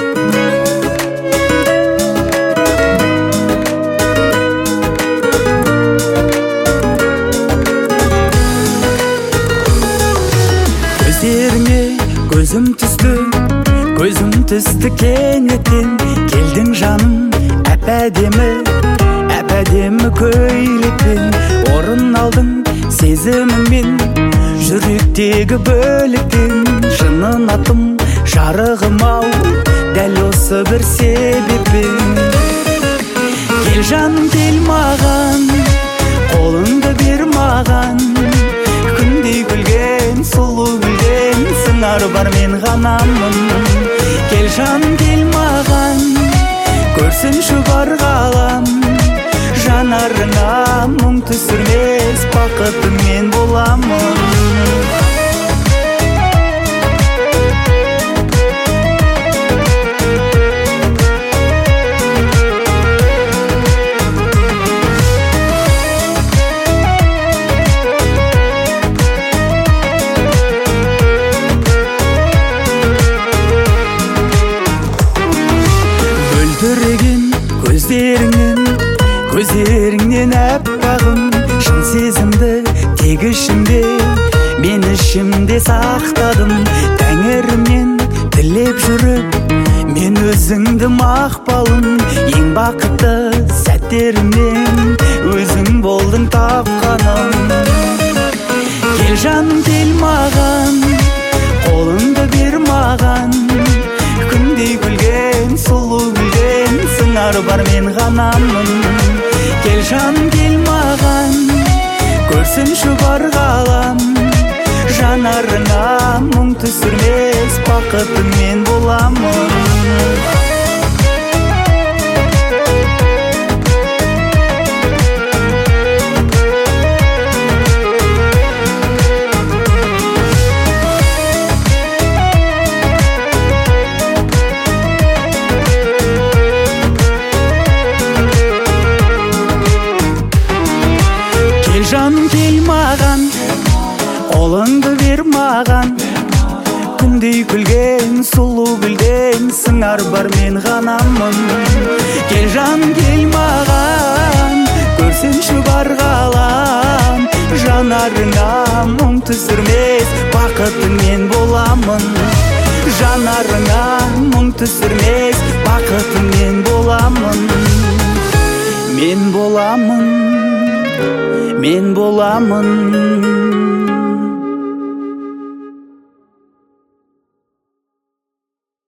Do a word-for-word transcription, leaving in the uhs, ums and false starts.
Көздеріңе көзім түсті, көзім түсті кенеттен. Келдің жаным әп-әдемі, әп-әдемі көйлекпен. Орын алдың сезіміңмен, жүректегі бөліктен. Шынын атым жарығым ау, дәл осы бір себеппен. Кел жаным кел маған, қолыңды бер маған. Күндей күлген, сұлу гүлден сыңар бар мен ғанамын. Кел жаным кел маған, көрсінші бар ғалам. Жанарыңа мұң түсірмес, бақытым мен боламын. Бөлтіреген көздеріңнен, көздеріңнен әппағым. Шын сезімді тек ішімде, мен ішімде сақтадым. Тәңірімнен тілеп жүріп, мен өзіңді мақпалым. Ең бақытты сәттерімнен өзің болдың тапқаным. Кел жаным кел маған, қолыңды бер маған. Күндей күлген, сұлу гүлден сыңар бар мен ғанамын. Кел жаным кел маған, көрсінші бар ғалам. Жанарыңа мұң түсірмес, бақытым мен боламын. Жаным кел маған, қолыңды бер маған. Күндей күлген, сұлу гүлден сыңар бар мен ғанамын. Кел жаным кел маған, көрсінші бар ғалам. Жанарыңа мұң түсірмес, бақытым мен боламын. Жанарыңа мұң түсірмес, бақытым мен боламын. Мен боламын, мен боламын.